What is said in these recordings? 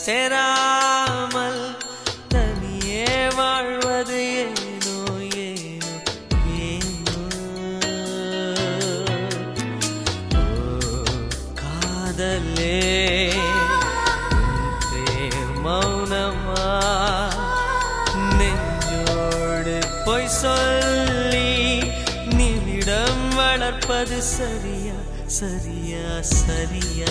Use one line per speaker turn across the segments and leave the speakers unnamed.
சேராமல் தனியே வாழ்வது ஏனோ ஏனோ ஏனோ. காதலே பேர் மௌனமா நெஞ்சோடு பொய் சொல்லி நிமிடம் வளர்ப்பது சரியா சரியா சரியா.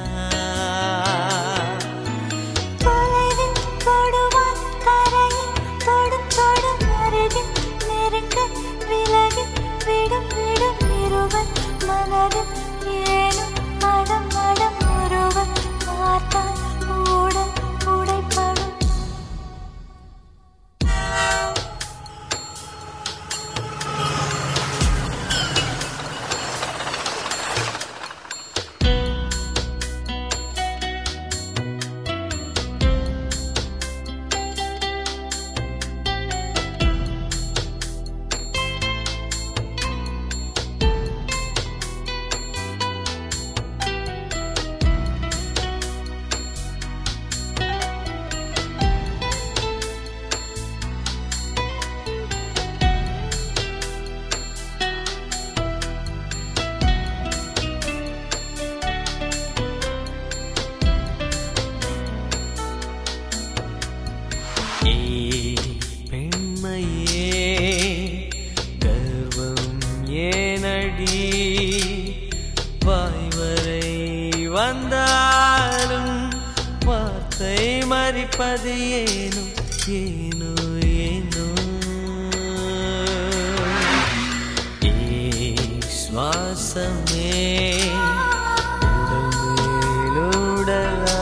பெண்மையே கர்வம் ஏனடி வாய்வரை வந்தாலும் வார்த்தை மறிப்பது ஏனோ ஏனோ ஏனோ. சுவாசமே உடலா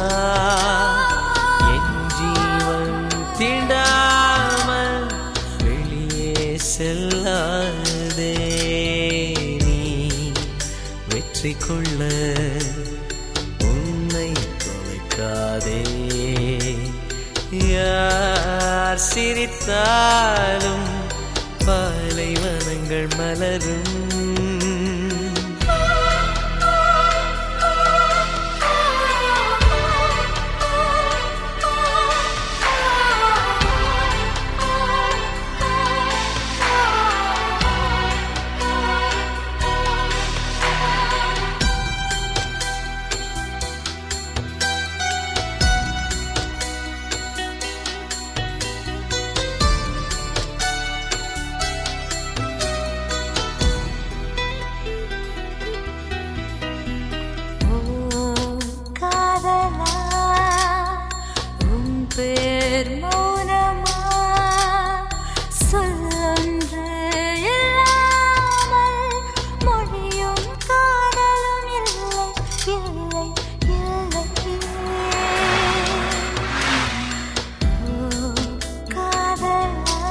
தீண்டாமல் வெளியே செல்லாதே நீ வெற்றி கொள்ள உன்னை தொலைக்காதே. யார் சிரித்தாலும் பாலைவனங்கள் மலரும்.
பேர் மௌனமா சொல்லொன்று இல்லாமல் மொழியும் காதலும் இல்லை இல்லை இல்லை. காதலா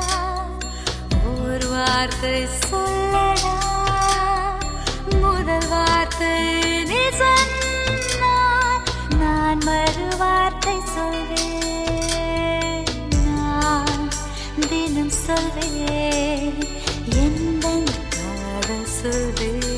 ஒரு வார்த்தை சொல்லடா முதல் வார்த்தை நீ சொன்னால் நான் மறு வார்த்தை சொல்வேன். தினம் சொல்வேன் எந்த காதல் சொல்வேன்.